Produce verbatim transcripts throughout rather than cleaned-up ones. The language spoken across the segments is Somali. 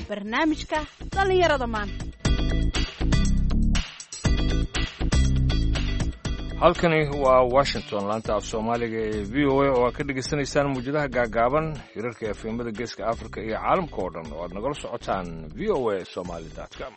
barnaamijka dhallinyarada maanta. halkani waa Washington, laanta af Soomaaliga ee V O A oo aad ka dhageysanaysaan muujadaha gaagaaban hirarka efemada geeska Afrika iyo caalamka oo dhan oo aad nagala socotaan v o a somali dot com.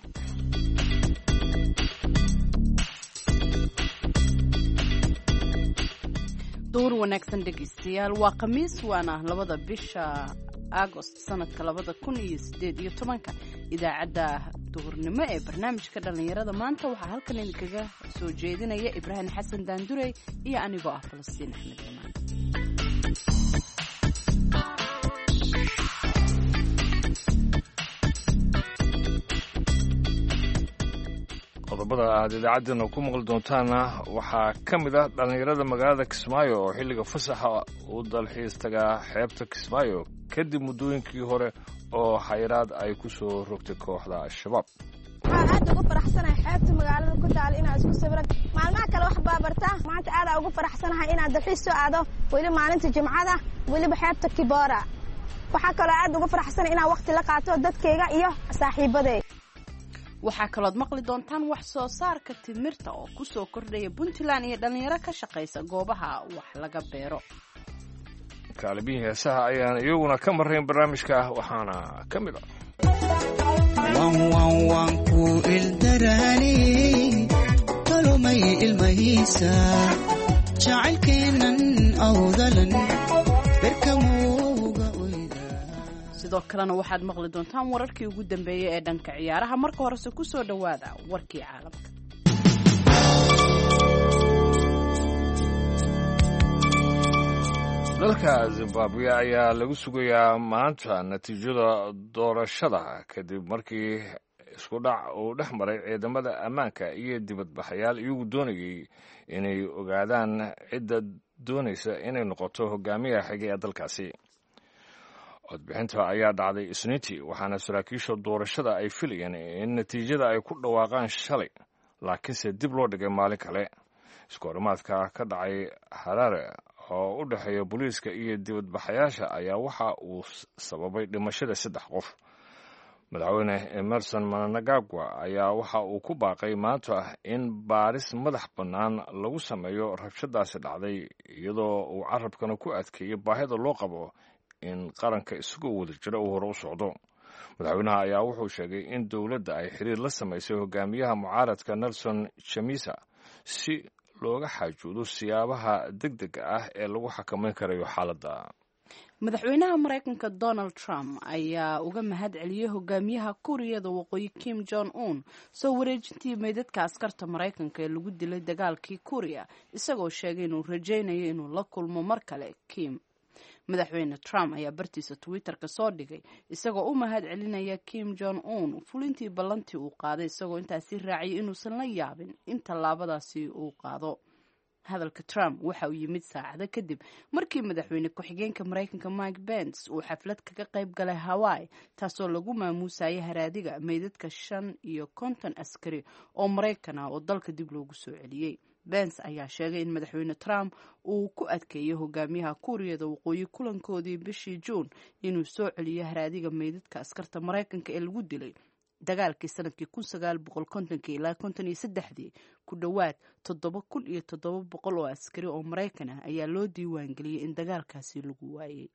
door wanaagsan dhegeystayaal, waa khamiis waana labada bisha Agost sanadka labada kun iyo sideed iyo tobanka. idaacadda duhurnimo ee barnaamijka dhallinyarada maanta waxaa halkan idinkaga soo jeedinaya Ibraahim Xasan Daandurey iyo anigoo ah Falastiin Axmed Imaan. qodobada aad idaacaddeenna ku maqli doontaana waxaa ka mid ah dhallinyarada magaalada Kismaayo oo xilliga fasaxa u dalxiis tagaa xeebta Kismaayo kadib muddooyinkii hore oo xayiraad ay ku soo rogtay kooxda Al-Shabaab. waxaan aad ugu faraxsanahay xeebta magaalada ku taal inaan isku sawiran maalmaha kale wax baabarta maanta aad ugu faraxsanahay inaan dalxiis soo aado weli maalinta Jimcada weliba xeebta Kibora. waxaa kale aad ugu faraxsanahay inaan waqti la qaato dadkayga iyo saaxiibaday. waxaa kalood maqli doontaan wax soo saarka timirta oo ku soo kordhaya Puntland iyo dhalinyaro ka shaqaysa goobaha wax laga beero. kaalibihii heesaha ayaan iyaguna ka marrayn barnaamijka waxaana ka mid ah wan wan wan ku ildarani tolomay ilmahiisa jacaylkeenan awdalan berkamuuga oyda. sidoo kalena waxaad maqli doontaan wararkii ugu dambeeyay ee dhanka ciyaaraha. marka horese ku soo dhowaada warkii caalamka. dalka Zimbabwe ayaa lagu sugayaa maanta natiijada doorashada kadib markii isku dhac uu dhex maray ciidamada ammaanka iyo dibadbaxayaal iyagu doonayay inay ogaadaan cidda doonaysa inay noqoto hogaamiyaha xigay ee dalkaasi. codbixinta ayaa dhacday Isniintii waxaana saraakiisha doorashada ay filayeen in natiijada ay ku dhawaaqaan shalay, laakiinse dib loo dhigay maalin kale. iskoorimaadka ka dhacay Harare oo u dhexeeya booliiska iyo dibadbaxayaasha ayaa waxa uu sababay dhimashada saddex qof. madaxweyne Emerson Mnangagwa ayaa waxa uu ku baaqay maanta in baaris madax bannaan lagu sameeyo rabshadaasi dhacday, iyadoo uu carabkana ku adkeeyay baahida loo qabo in qaranka isagoo wada jira uu hore u socdo. madaxweynaha ayaa wuxuu sheegay in dowladda ay xiriir la samaysay hogaamiyaha mucaaradka Nelson Chamisa si looga xaajuudo siyaabaha degdega ah ee lagu xakameyn karayo xaaladda. madaxweynaha Mareykanka Donald Trump ayaa uga mahad celiyay hogaamiyaha Kuuriyada Waqooyi Kim Jong Un soo wareejintii meydadka askarta Mareykanka ee lagu dilay dagaalkii Kuuriya, isagoo sheegay inuu rajaynayo inuu la kulmo mar kale Kim. madaxweyne Trump ayaa bartiisa Twitter-ka soo dhigay isagoo u mahad celinaya Kim Jong Un fulintii ballantii uu qaaday, isagoo intaasi raaciyay inuusan la yaabin in tallaabadaasi uu qaado. hadalka Trump waxa uu yimid saacado kadib markii madaxweyne ku-xigeenka Mareykanka Mike Pence uu xaflad kaga qayb galay Hawaii, taasoo lagu maamuusayay haraadiga meydadka shan iyo konton askari oo Mareykan ah oo dalka dib loogu soo celiyey. Pence ayaa sheegay in madaxweyne Trump uu ku adkeeyay hogaamiyaha Kuuriyada Waqooyi kulankoodii bishii Juun inuu soo celiyo haraadiga meydadka askarta Mareykanka ee lagu dilay dagaalkii sanadkii kun sagaal boqol kontonkii ilaa konton iyo saddexdii. ku dhowaad toddoba kun iyo toddoba boqol oo askari oo Mareykan ah ayaa loo diiwaan geliyey in dagaalkaasi lagu waayay.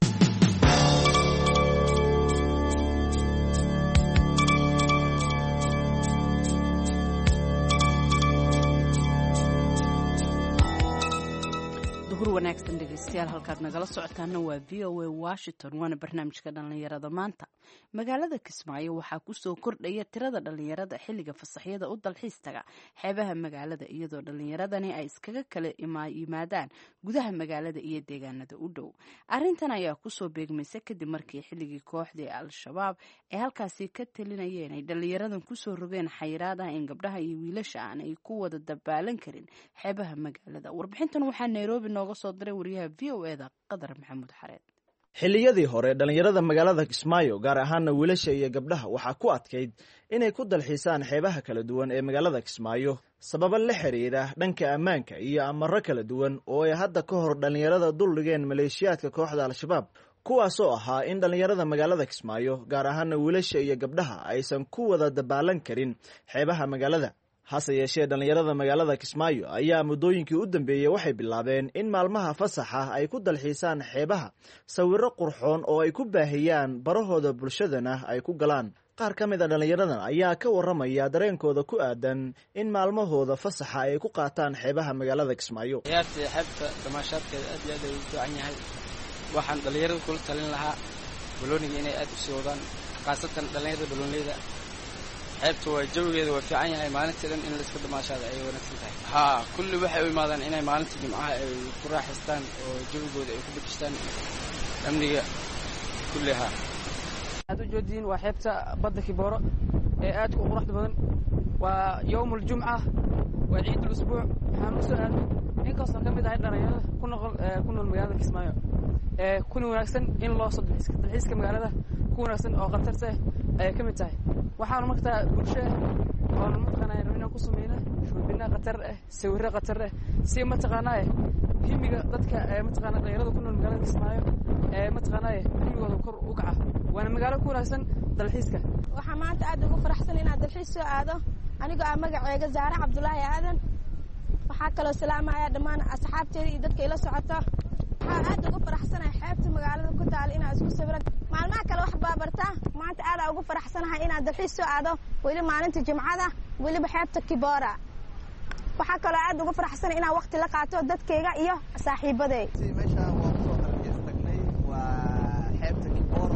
wanaagsan dhegeystayaal, halkaad nagala socotaana waa V O A Washington, waana barnaamijka dhallinyarada maanta. magaalada Kismaayo waxaa ku soo kordhaya tirada dhallinyarada xilliga fasaxyada u dalxiis taga xeebaha magaalada, iyadoo dhallinyaradani ay iskaga kala yimaadaan gudaha magaalada iyo deegaanada u dhow. arrintan ayaa kusoo beegmaysa kadib markii xilligii kooxdii Al-Shabaab ee halkaasi ka talinayeen ay dhallinyaradan kusoo rogeen xayiraad ah in gabdhaha iyo wiilasha aan ay ku wada dabaalan karin xeebaha magaalada. warbixintan waxaa Nairobi nooga soo diray wariyaha V O A da Qadar Maxamuud Xareed. xilliyadii hore dhallinyarada magaalada Kismaayo gaar ahaana wiilasha iyo gabdhaha waxaa ku adkayd inay ku dalxiisaan xeebaha kala duwan ee magaalada Kismaayo sababo la xiriira dhanka ammaanka iyo amarro kala duwan oo ay hadda ka hor dhallinyarada duldhigeen maleeshiyaadka kooxda Al-Shabaab kuwaasoo ahaa in dhallinyarada magaalada kismaayo gaar ahaana wiilasha iyo gabdhaha aysan ku wada dabaalan karin xeebaha magaalada. hase yeeshee dhallinyarada magaalada kismaayo ayaa muddooyinkii u dambeeyey waxay bilaabeen in maalmaha fasaxa ay ku dalxiisaan xeebaha sawirro qurxoon oo ay ku baahiyaan barahooda bulshadana ay ku galaan. qaar ka mid a dhallinyaradan ayaa ka warramaya dareenkooda ku aadan in maalmahooda fasaxa ay ku qaataan xeebaha magaalada kismaayo. ciyaarta xeebta damaashaadkeeda aad iyo aad ay u fiican yahay. waxaan dhallinyarada kula talin lahaa balooniga inay aad u sii wadaan, khaasatan dhallinyarada baloonleyda. xeebta waa jawigeeda waa fiican yahay, maalintii dhan in layska damaashaada ay wanaagsan tahay. haa kulli waxay u imaadaan inay maalinta jimcaha ay ku raaxaystaan oo jawigooda ay ku bedeshtaan amniga kulli. haa aad u joodiin waa xeebta badda Kibooro ee aad ku quruxda badan. waa yawmul jumca, waa ciidul usbuuc. waxaan u soo aadnay inkastoo ka mid ahay dhalinyarada ku nool ku nool magaalada Kismaayo ee kuna wanaagsan in loo soo dalxiiska dalxiiska magaalada ku wanaagsan oo khatarta ah ay ka mid tahay. waxaan markaa bulshada oo mataqaanaa inaan ku sameeyna shoobina khatar ah, sawirro khatar ah, si mataqaanaa himiga dadka ee mataqaanaa dhalinyarada ku nool magaalada Kismaayo ee mataqaanaa himigooda kor u kaca. waana magaalo ku wanaagsan dalxiiska. waxaan maanta aad ugu faraxsan inaan dalxiis soo aado anigoo ah magacayga Zaara Cabdullaahi Aadan. waxaa kaloo salaamaya dhammaan asxaabteeda iyo dadka ila socota. waxaan aad ugu faraxsanahay xeebta magaalada ku taal inaan isku sawiran. maalmaha kale wax baa bartaa, maanta aad ugu faraxsanahay inaan dalxiis soo aado weli maalinta jimcada, weliba xeebta Kiboora. waxaa kaloo aad ugu faraxsanahay inaan waqti la qaato dadkayga iyo saaxiibaday. meeshaan waa kusoo dalxiis tagnay, waa xeebta Kiboora.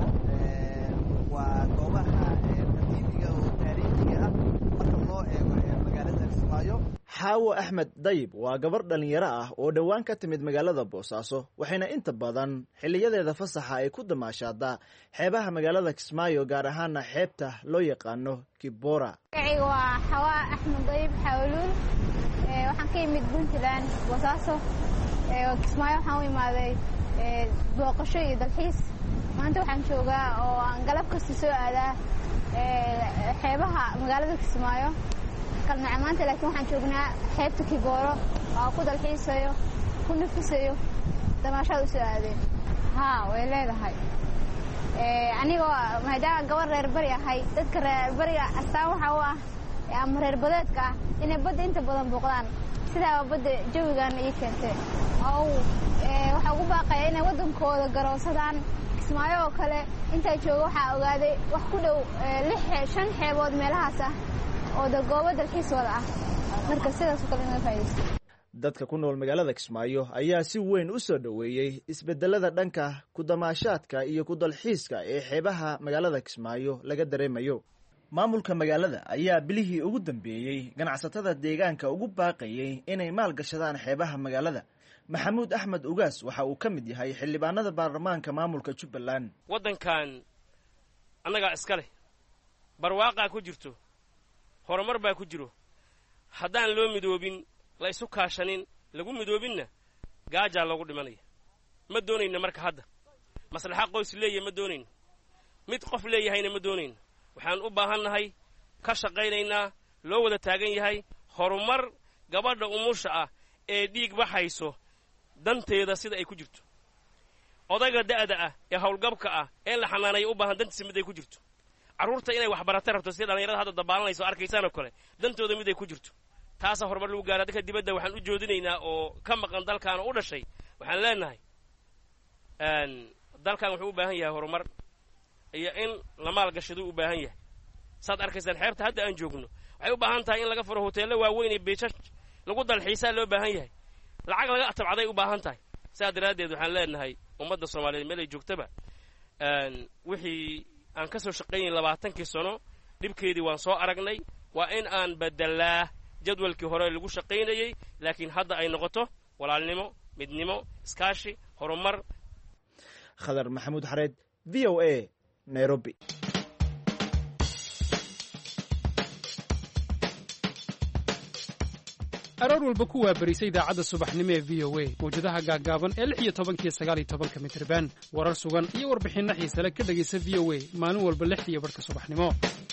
waa goobaha qadiimiga oo taariikhiga ah marka loo eego magaalada Kismaayo. xaawo axmed dayib waa gabar dhallinyaro ah oo dhowaan ka timid magaalada boosaaso, waxayna inta badan xiliyadeeda fasaxa ay ku damaashaadaa xeebaha magaalada Kismaayo, gaar ahaana xeebta loo yaqaano Kiboora. magacayga waa xawa axmed dayib xawluul. waxaan ka yimid Puntland boosaaso. Kismaayo waxaan u imaaday booqasho iyo dalxiis. maanta waxaan joogaa oo aan galab kasta soo aadaa xeebaha magaalada Kismaayo kalmaca maanta, laakiin waxaan joognaa xeebta Kibooro oo ku dalxiisayo, ku nafisayo, damaashaad u soo aadeen. haa way leedahay. anigoo maadaama gabar reer bari ahay, dadka reer bariga astaan waxa u ah ama reer badeedka ah inay badda inta badan booqdaan. sidaa badda jawigaana ii keentay oo waxaa ugu baaqaya inay waddankooda garoonsadaan. Kismaayo oo kale intaa jooga waxaa ogaaday wax ku dhow lix shan xeebood meelahaas ah oo goobo dalxiis wada ah. marka sidaas oo kale inay faa'iideysto. dadka ku nool magaalada Kismaayo ayaa si weyn u soo dhaweeyay isbedelada dhanka ku damaashaadka iyo ku dalxiiska ee xeebaha magaalada Kismaayo laga dareemayo. maamulka magaalada ayaa bilihii ugu dambeeyey ganacsatada deegaanka ugu baaqayay inay maal gashadaan xeebaha magaalada. maxamuud axmed ugaas waxa uu ka mid yahay xildhibaanada baarlamaanka maamulka Jubbaland. waddankan annagaa iska leh, barwaaqaa ku jirto, horumar baa ku jiro. haddaan loo midoobin, la isu kaashanin, lagu midoobinna gaajaa loogu dhimanaya. ma doonayna marka hadda maslaxa qoys leeyahay, ma doonayno mid qof leeyahayna ma doonayno. waxaan u baahannahay ka shaqaynaynaa, loo wada taagan yahay horumar gabadha umusha ah ee dhiig baxayso danteeda sida ay ku jirto. odayga da'da ah ee hawlgabka ah ee la xanaanaya u baahan dantiisa mid ay ku jirto. carruurta inay waxbarata rabto sida dhallinyarada hadda dabaalanayso arkaysaan oo kale dantooda mid ay ku jirto. taasaa horumar lagu gaara. dadka dibadda waxaan u joodinaynaa oo ka maqan dalkan oo u dhashay, waxaan leenahay dalkan wuxuu u baahan yahay horumar iyo in la maalgashaduu u baahan yahay. saad arkaysaan xeebta hadda aan joogno waxay u baahan tahay in laga furo hoteello waaweyn iyo beejash lagu dalxiisaa loo baahan yahay. lacag laga atabcaday u baahan tahay. sidaa daraaddeed waxaan leenahay ummadda Soomaaliyeed meel ay joogtaba wixii aan ka soo shaqaynay labaatankii sano dhibkeedii waan soo aragnay. waa in aan bedelaa jadwalkii hore lagu shaqaynayey, laakiin hadda ay noqoto walaalnimo, midnimo, iskaashi, horumar. khadar maxamuud xareed, v o a, Nairobi. aroor walba ku waabarisa idaacadda subaxnimo ee v o a mawjadaha gaaggaaban ee lix iyo tobankiyo sagaal iyo tobanka mitirban. warar sugan iyo warbixinno xiisale ka dhegaysa v o a maalin walba lix iyo barhka subaxnimo.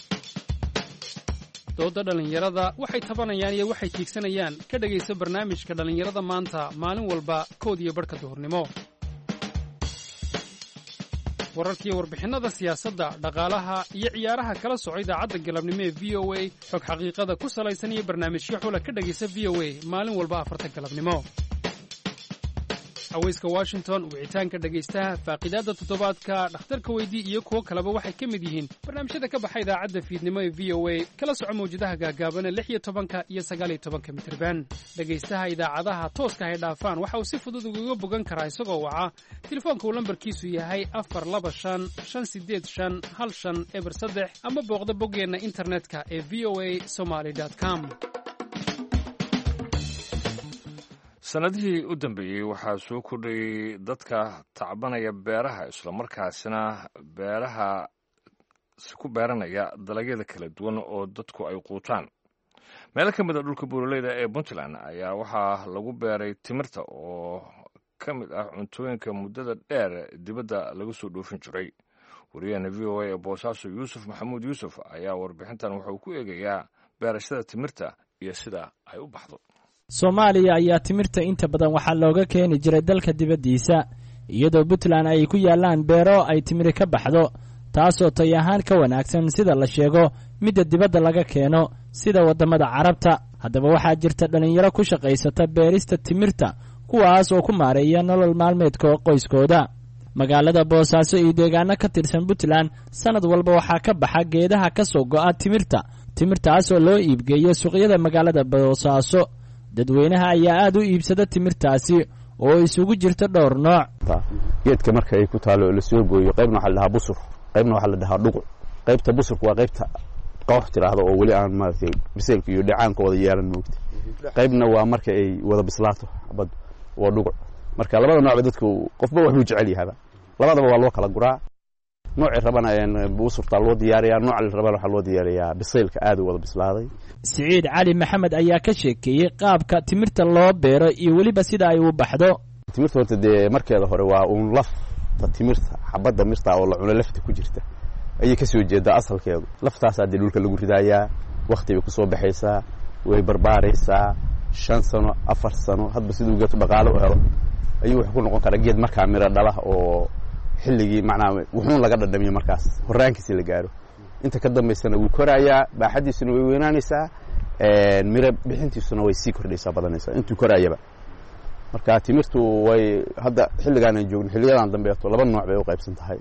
doodda dhallinyarada waxay tabanayaan iyo waxay tiigsanayaan ka dhegaysa barnaamijka dhallinyarada maanta maalin walba kood iyo barhka duhurnimo. wararkiiyo warbixinnada siyaasadda dhaqaalaha iyo ciyaaraha kala soco idaacadda galabnimo ee v o a xog xaqiiqada ku salaysan iyo barnaamijyo xula ka dhegaysa v o a maalin walba afarta galabnimo. haweyska washington, wicitaanka dhegaystaha, faaqidaadda toddobaadka, dhakhtarka weydii iyo kuwo kaleba waxay ka mid yihiin barnaamijyada ka baxa idaacadda fiidnimo ee v o a kala soco mawjadaha gaagaaban ee lix iyo tobanka iyo sagaal iyo tobanka mitirban. dhegaystaha idaacadaha tooska hay dhaafaan waxa uu si fudud ugaga bogan karaa isagoo waca telefoonka uu lambarkiisu yahay afar laba shan shan sideed shan hal shan eber saddex ama booqda boggeenna internetka ee v o a somaly com. sanadihii u dambeeyey waxaa soo kordhayey dadka tacbanaya beeraha islamarkaasina beeraha ku beeranaya dalagyada kala duwan oo dadku ay quutaan. meelo ka mid a dhulka buuraleyda ee puntland ayaa waxaa lagu beeray timirta oo ka mid ah cuntooyinka muddada dheer dibadda laga soo dhoofin jiray. wariyahana v o a ee boosaaso yuusuf maxamuud yuusuf ayaa warbixintan wuxuu ku eegayaa beerashada timirta iyo sida ay u baxdo. soomaaliya ayaa timirta inta badan waxaa looga keeni jiray dalka dibaddiisa iyadoo puntland ay ku yaallaan beero ay timiri ka baxdo taasoo tay ahaan ka wanaagsan sida la sheego midda dibadda laga keeno sida waddamada carabta. haddaba waxaa jirta dhallinyaro ku shaqaysata beerista timirta kuwaas oo ku maareeya nolol maalmeedka qoyskooda. magaalada boosaaso iyo deegaano ka tirsan puntland sannad walba waxaa ka baxa geedaha ka soo go'a timirta timirtaasoo loo iibgeeyo suuqyada magaalada boosaaso. dadweynaha ayaa aad u iibsada timirtaasi oo isugu jirta dhowr nooc. geedka marka ay ku taalo la soo gooyo qaybna waxa la dhahaa busur, qaybna waxa la dhahaa dhuguc. qaybta busurku waa qaybta qoox tiraahdo oo wali aan maartay biseelka iyo dhacaankooda yeelan moogta. qaybna waa marka ay wada bislaato xabad waa dhuguc. marka labada nooc dadku qofba wuxuu jecel yahay, labadaba waa loo kala guraa. nooc rabana een busurta loo diyaariyaa, nooc rabana waxa loo diyaariyaa biseelka aad u wada bislaaday. Siciid Cali Maxamed ayaa ka sheekeeyay qaabka timirta loo beero iyo waliba sida ay u baxdo. timirta horta dee markeeda hore waa uun laf timirta xabadda mirta oo la cuno lafta ku jirta ayay ka soo jeedaa asalkeedu. laftaas aad dhulka lagu ridayaa, waqti bay ku soo baxaysaa, way barbaaraysaa shan sano afar sano hadba siduu geedo dhaqaale u helo ayuu wax ku noqon karaa geed markaa miro dhala oo xilligii macnaa wuxuun laga dhadhamiyo markaas horaankiisa la gaaro. inta ka dambaysana wuu korayaa, baaxadiisuna way weynaanaysaa, miro bixintiisuna way sii kordhaysaa badanaysaa intuu koraayaba. marka timirtu way hadda xilligaan aan joogno xilliyadan dambeeto laba nooc bay u qaybsan tahay.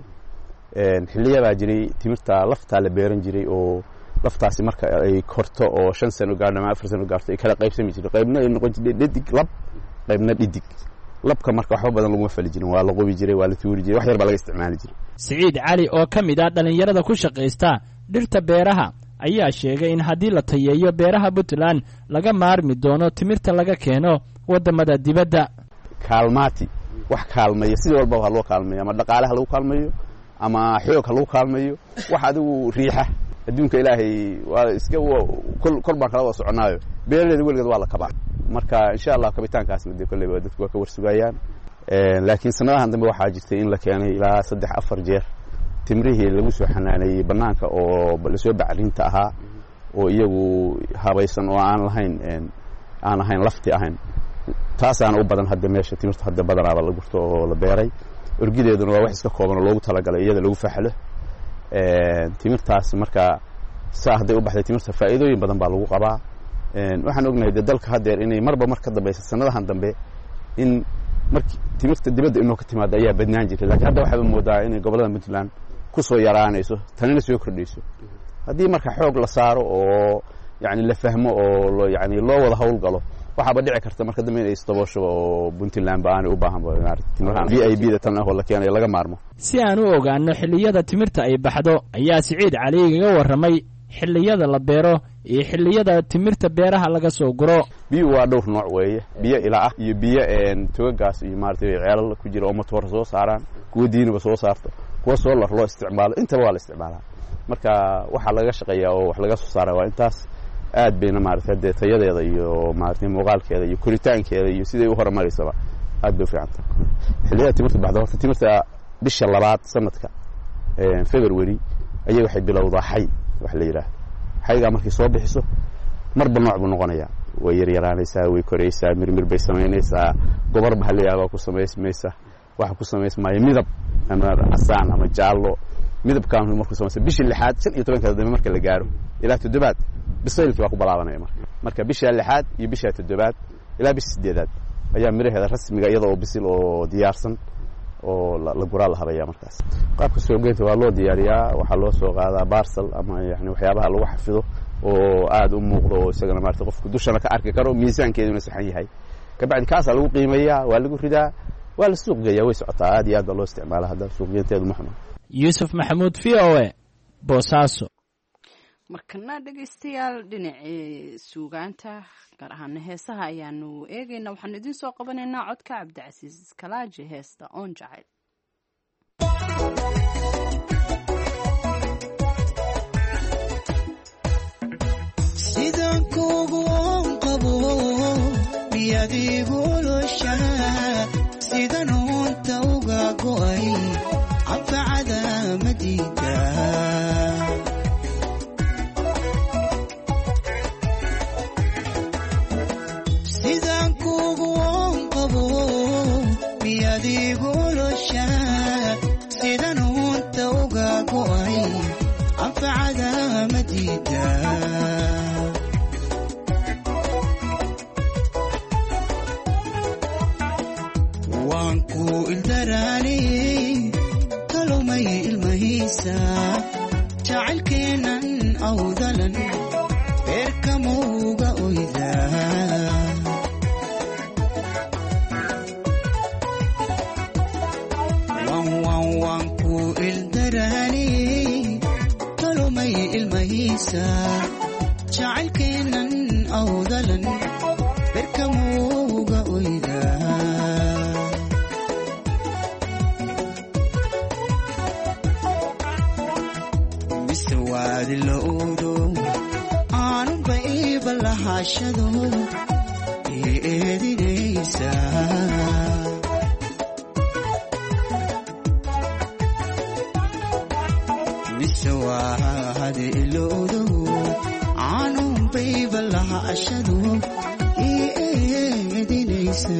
xilliyabaa jiray timirta laftaa la beeran jiray oo laftaasi marka ay korto oo shan sano gaadho ama afar sano gaarto ay kala qaybsami jiray. qaybna ay noqon jirtay dhidig lab, qaybna dhidig. labka marka waxba badan laguma fali jirin, waa la qobi jiray, waa la tuuri jiray, wax yar baa laga isticmaali jiray. Siciid Cali oo ka mid ah dhalinyarada ku shaqaysta dhirta beeraha ayaa sheegay in haddii la tayeeyo beeraha Puntland laga maarmi doono timirta laga keeno wadamada dibadda. kaalmaati wax kaalmeeya sidii walba waa loo kaalmeeya, ama dhaqaalaha lagu kaalmeeyo ama xoog lagu kaalmeeyo, wax adigu riixa adduunka ilaahay waa iska kol baan kala wada soconaayo. beeralayda weligeed waa la kabaa. marka insha Allah kabitaankaasna dee kolleyba dadku waa ka warsugayaan. laakiin sanadahan dambe waxaa jirtay in la keenay ilaa saddex afar jeer timrihii lagu soo xanaanayay bannaanka oo la soo bacrinta ahaa oo iyagu habaysan oo aan lahayn aan ahayn lafti ahayn. taasaana u badan hadda meesha timirta hadda badanaaba la gurto oo la beeray. orgideeduna waa wax iska kooban oo loogu talagalay iyada lagu faxlo. timirtaas marka saa hadday u baxday timirta faa'iidooyin badan baa lagu qabaa. waxaan ognahay dee dalka haddeer inay marba mar ka dambaysa sanadahan dambe in markii timirta dibadda inoo ka timaada ayaa badnaan jirtay. laakiin hadda waxaaba moodaa inay gobollada Puntland ku soo yaraanayso, tanina soo kordhayso. haddii marka xoog la saaro oo yacni la fahmo oo yacni loo wada hawl galo waxaaba dhici karta marka dambe inay isdaboosho oo Puntland baan u baahan baa V I B da tan ah oo la keenay laga maarmo. si aan u ogaano xilliyada timirta ay baxdo ayaa Siciid Cali iga warramay xilliyada la beero iyo xilliyada timirta beeraha laga soo guro. biyo waa dhowr nooc weeye, biyo ilaa ah iyo biyo een tooggaas iyo maartay ceelal ku jira oo matoor soo saaraan, kuwa diinaba soo saarto, kuwa soo lar loo isticmaalo, intaba waa la isticmaalaa. marka waxa laga shaqeeyaa oo wax laga soo saaraa waa intaas. aad bayna maartay dee tayadeeda iyo maartay muuqaalkeeda iyo koritaankeeda iyo sidii u horumariysaba aad bay u fiican tahay. xilliyada timirta baxdo horta timirta bisha labaad sanadka ee February ayay waxay bilowdaa xay wax la yiraahdo. xayga markii soo bixiso marba nooc buu noqonayaa, way yar yaraanaysaa, way koraysaa, mirmir bay samaynaysaa, gobar baa la yaabaa ku samaysmaysa, waxa ku samaysmaya midab ama casaan ama jaallo midabkan markuu soo bishii lixaad shan iyo tobanka dambe marka la gaaro ilaa toddobaad bisaylkii waa ku balaabanaya marka marka bishii lixaad iyo bishii toddobaad ilaa bishii sideedaad ayaa miraheeda rasmiga iyada oo bisil oo diyaarsan oo la guraa la habeeyaa markaas qaabka soo geynta waa loo diyaariyaa waxaa loo soo qaadaa barsal ama yani waxyaabaha lagu xafido oo aad u muuqdo oo isagana maarta qofku dushana ka arki karo miisaankeeduna saxan yahay kabacdi kaasaa lagu qiimeeyaa waa lagu ridaa waa la suuq geeyaa way socotaa aad iyo aad baa loo isticmaalaa hadda suuqgeynteedu ma xumo yuusuf maxamuud v o e boosaaso markana dhegaystayaal dhinacii suugaanta gaar ahaana heesaha ayaanu eegayna waxaanu idiin soo qabanaynaa codka cabdicasiis kalaaji heesta oon jacayl sidaan kuugu oon qabo miyaad igu oloshaa sidan oonta uga go'ay anfacada madiida sidaan kuugu oon qabo miyaad igu oloshaa sidan oonta uga go'ay anfacada madiida waan ku ildaraaniyey kalumay ilmahiisa jacaylkeennan awdalan beerkamauga oydaa waan ku ildaraaniyey kalumay ilmahiisa jacaylkeennan awdalan beerkamauga oydaa waadilowdo aanunba iiba lahashado ii eedinaysa mise waadilowdo aanunba iiba lahashado ii eedinaysa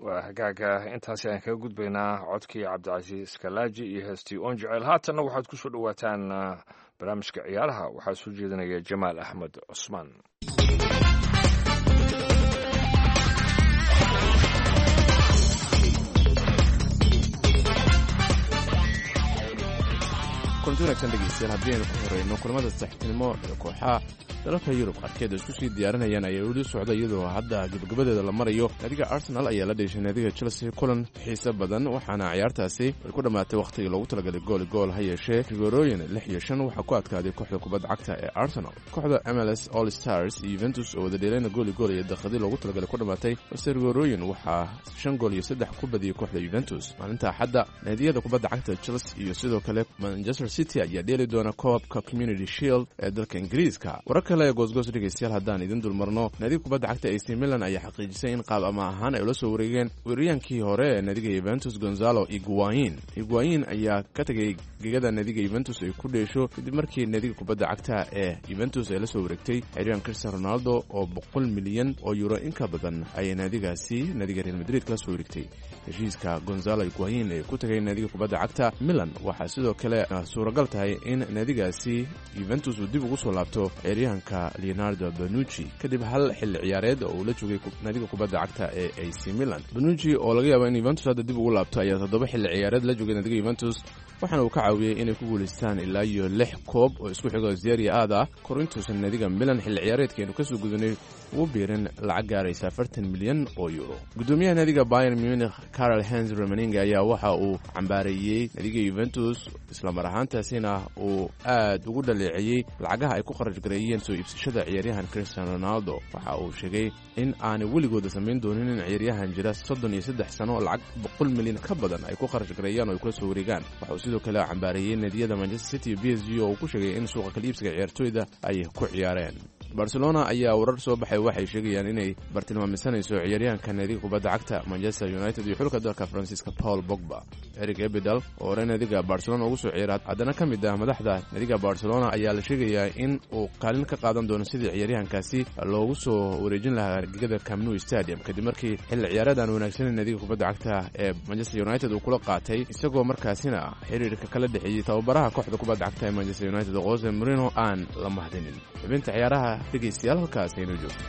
waa hagaaga intaasi aan kaga gudbaynaa codkii cabdicasiis kalaaji iyo heestii oon jecel. haatanna waxaad ku soo dhowaataan barnaamijka ciyaaraha. waxaa soo jeedinaya jamaal axmed cusmaan. kulanti wanaagsan dhegeystayaal haddii aynu ku horeyno kulamada saxiibtinimo ee kooxaha dalalka yurub qaarkeed isku sii diyaarinayaan ayaa weli socda iyadoo hadda gabagabadeeda la marayo. naadiga arsenal ayaa la dheeshay naadiga chelsea kulan xiise badan waxaana ciyaartaasi ay ku dhammaatay wakhtigii loogu talagalay gooli gool ha yeeshee rigorooyin lix iyo shan waxaa ku adkaaday kooxda kubadda cagta ee arsenal. kooxda m l s all stars iyo yuventus oo wada dheelayna gooli gool iyo daqiiqadii loogu talagalay ku dhammaatay balse rigorooyin waxaa shan gool iyo saddex ku badiyey kooxda yuventus. maalinta axadda naadiyada kubadda cagta chelsea iyo sidoo kale manchester city ayaa dheeli doona koobka community shield ee dalka ingiriiska. warar kale ee goosgoos dhegeystayaal haddaan idin dulmarno naadiga kubadda cagta ac milan ayaa xaqiijisay in qaab ama ahaan ay ula soo wareegeen weeraryahankii hore ee naadiga yuventus gonzalo higuain. higuain ayaa ka tegay gegada naadiga yuventus ay ku dheesho kadib markii naadiga kubadda cagta ee yuventus ay la soo wareegtay xiryan cristiano ronaldo oo boqol milyan oo euro in ka badan ayay naadigaasi naadiga real madrid kala soo wareegtay. heshiiska gonzalo higuain ee ku tagay naadiga kubadda cagta milan waxaa sidoo kale suuragal tahay in naadigaasi yuventus uu dib ugu soo laabto ciyaaryahanka leonardo banucci kadib hal xilli ciyaareed oo uu la joogay naadiga kubadda cagta ee ac milan. banucci oo laga yaabo in yuventus hadda dib ugu laabto ayaa toddoba xilli ciyaareed la joogay naadiga yuventus waxaana uu ka caawiyey inay ku guulaystaan ilaa iyo lix koob oo isku xigo serie aada kor intuusan naadiga milan xilli ciyaareedkeenu kasoo gudanay ugu biirin lacag gaaraysa afartan milyan oo euro. gudoomiyaha naadiga bayern munich carol hens romaninga ayaa waxa uu cambaareeyey naadiga yuventus islamar ahaantaasina uu aad ugu dhaleeceeyey lacagaha ay ku kharash gareeyeen soo iibsashada ciyaaryahan cristiano ronaldo. waxa uu sheegay in aanay weligooda samayn doonin in ciyaaryahan jira soddon iyo saddex sano lacag boqol milyan ka badan ay ku kharash gareeyaan oo ay kula soo wareegaan. waxa uu sidoo kale cambaareeyey naadiyada manchester city iyo b s g oo uu ku sheegay in suuqa kala iibsiga ciyaartooyda ay ku ciyaareen. barcelona ayaa warar soo baxay waxay sheegayaan inay bartilmaamisanayso ciyaaryahanka naadiga kubadda cagta manchester united iyo xulka dalka faransiiska paul bogba. eric ebidal oo hore naadiga barcelona ugu soo ciyaara haddana ka mid ah madaxda naadiga barcelona ayaa la sheegayaa in uu kaalin ka qaadan doono sidii ciyaaryahankaasi loogu soo wareejin lahaa gegada camp nou stadium kadib markii xilli ciyaareed aan wanaagsaneyn naadiga kubadda cagta ee manchester united uu kula qaatay isagoo markaasina xiriirka kala dhexeeyey tababaraha kooxda kubadda cagta ee manchester united jose mourinho aan la mahdinin. xubinta ciyaaraha dhegeystayaal halkaas aynu joogto.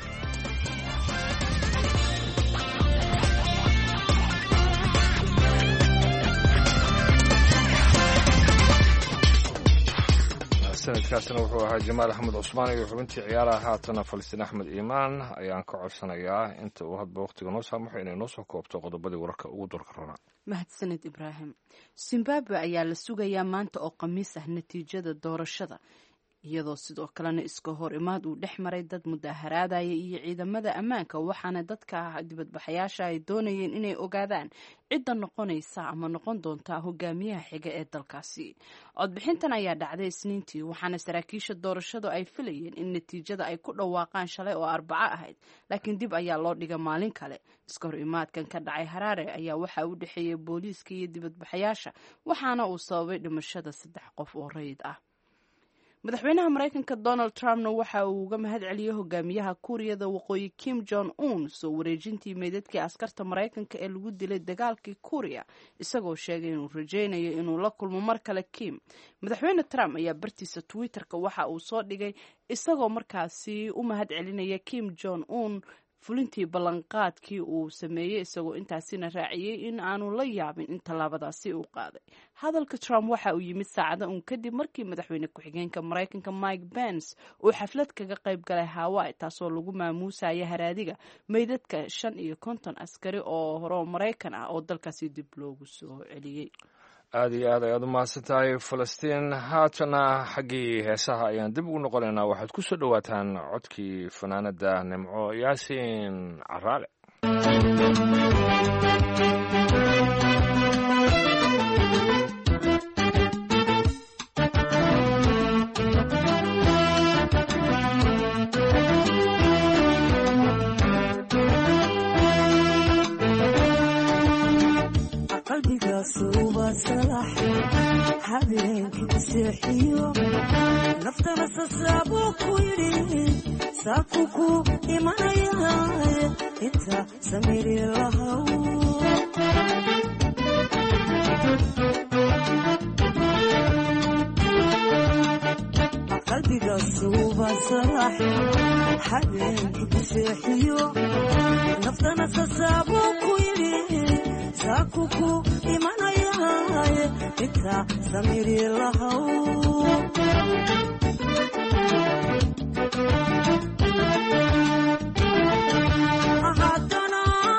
sanadkaasina wuxuu ahaa jamaal axmed cusmaan iyo xubintii ciyaaraha. haatana falastiin axmed iimaan ayaan ka codsanayaa inta uu hadba wakhtiga noo saamaxo inay noo soo koobto qodobadii wararka ugu doorka rabaa. mahadsanid ibraahim. zimbabwe ayaa la sugayaa maanta oo khamiis ah natiijada doorashada iyadoo sidoo kalena iska hor imaad uu dhex maray dad mudaharaadaya iyo ciidamada ammaanka waxaana dadka dibadbaxayaasha ay doonayeen inay ogaadaan cidda noqonaysa ama noqon doonta hogaamiyaha xiga ee dalkaasi. codbixintan ayaa dhacday isniintii waxaana saraakiisha doorashadu ay filayeen in natiijada ay ku dhawaaqaan shalay oo arbaco ahayd laakiin dib ayaa loo dhiga maalin kale. iska hor imaadkan ka dhacay haraare ayaa waxaa u dhexeeyay booliiska iyo dibadbaxayaasha waxaana uu sababay dhimashada saddex qof oo rayid ah. madaxweynaha maraykanka donald trumpna waxa uu uga mahad celiyey hogaamiyaha kuuriyada waqooyi kim jong un soo wareejintii meydadkii askarta maraykanka ee lagu dilay dagaalkii kuuriya isagoo sheegay inuu rajaynayo inuu la kulmo mar kale kim. madaxweyne trump ayaa bartiisa twitterka waxa uu soo dhigay isagoo markaasi u mahad celinaya kim jong un fulintii ballanqaadkii uu sameeyey isagoo intaasina raaciyey in aanu la yaabin in tallaabadaasi uu qaaday. hadalka trump waxa uu yimid saacada uun kadib markii madaxweyne ku-xigeenka maraykanka mike pence uu xaflad kaga qayb galay hawaii taasoo lagu maamuusaya haraadiga meydadka shan iyo konton askari oo hore maraykan ah oo dalkaasi dib loogu soo celiyey. aada iyo aad ayaad u mahadsan tahay falastiin. haatana xaggii heesaha ayaan dib ugu noqonaynaa. waxaad ku soo dhowaataan codkii fanaanada nimco yaasiin caraale. habeenkii seexiyo naftana sasaabuu ku yidhi saaku ku imanaya inta samiri lahaw qalbiga suuba sarax habeenkii ku seexiyo naftana sasaabo ku yidhi saaku ku imanayaaye intaa samiri lahaw haddana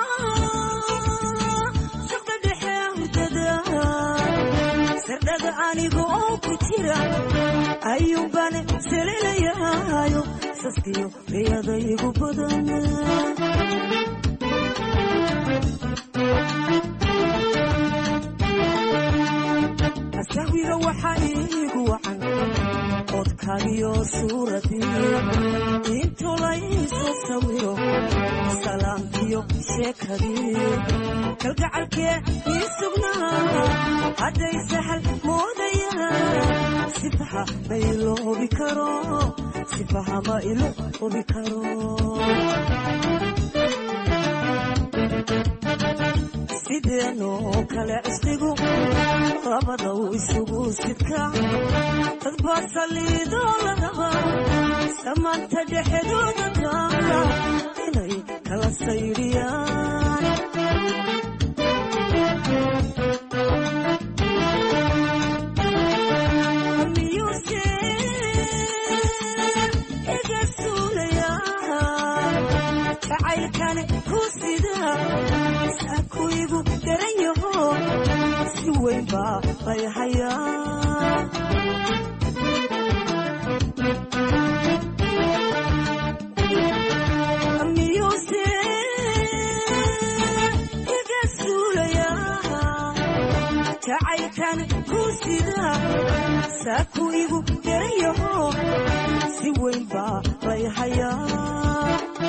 saqda dhexe hurdada sardhaga aniga oo ku jira ayuunbaan selelayahayo saskiyo riyada igu badan sahwiga waxaa iigu wacan codkaagiyo suuradii intuu laysu sawiro salaamkiyo sheekadii kalgacalkee ii sugnaa hadday sahal moodayaan sifaha ma ilo obi karo sifaha ma ilo obi karo sideenoo kale cisqigu labadaw isugu sidka dad baa saliidoo la rabaa samaanta dhexdooda taala inay kala saydhiyaan miyuuse iga suulayaa jacaylkan ku sida saakuigu daran yaho si weyn baa bay hayaa miyuuse iga suulayaa jacaylkan ku sida saakuigu daran yaho si weyn baa bay hayaa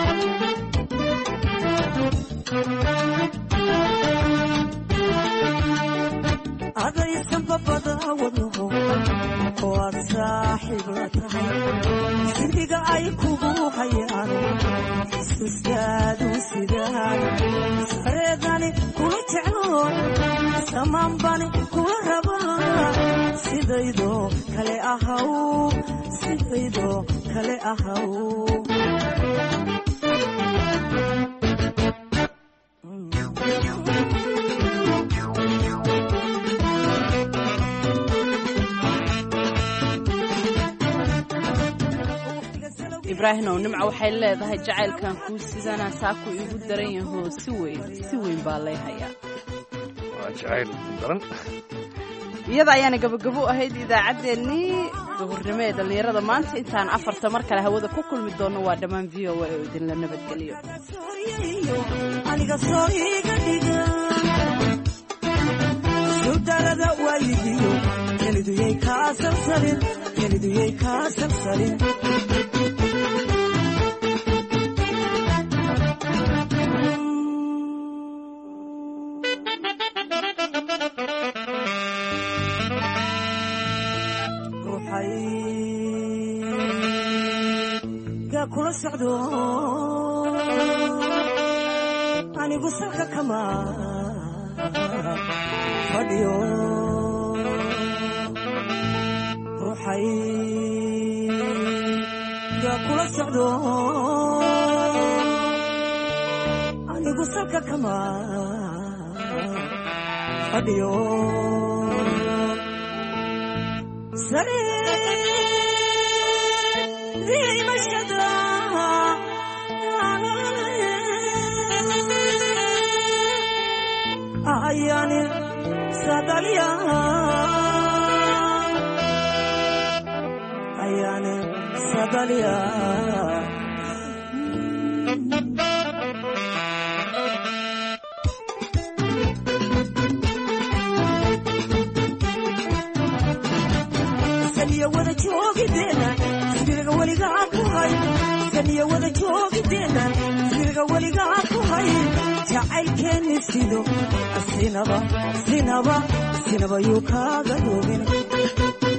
adaysan babada wadnaho oo aad saaxiib la tahay sidiga ay kugu hayaan xusuustaadu sidaan sareedani kula jeclo samaanbani kula rabaa sidaydoo kale ahaw sidaydoo kale ahaw ibraahim oo nimco waxay leedahay jacaylkan kuu sidana saaku igu daran yaho si weyn si weyn baa lay hayaa waa jacayl daran iyada ayaana gabagabo ahayd idaacaddeenii duhurnimo ee dhallinyarada maanta intaan afarta mar kale hawada ku kulmi doono waa dhammaan v o a oo idinla nabadgeliyo aniga soo iga dhiga sudarada waayihiyo keliduyay kaa salsalin keliduyay kaa salsalin kula socdo anigu salka kama fadhiyo ruuxay gaa kula socdo anigu salka kama fadhiyo sare ayani sadalia ayani sadalia saniya wada joogidena siriga waliga ku hay saniya wada joogidena siriga waliga ku hay jacaylkeeni sido sinaba sinaba sinaba yuu kaaga dhoobin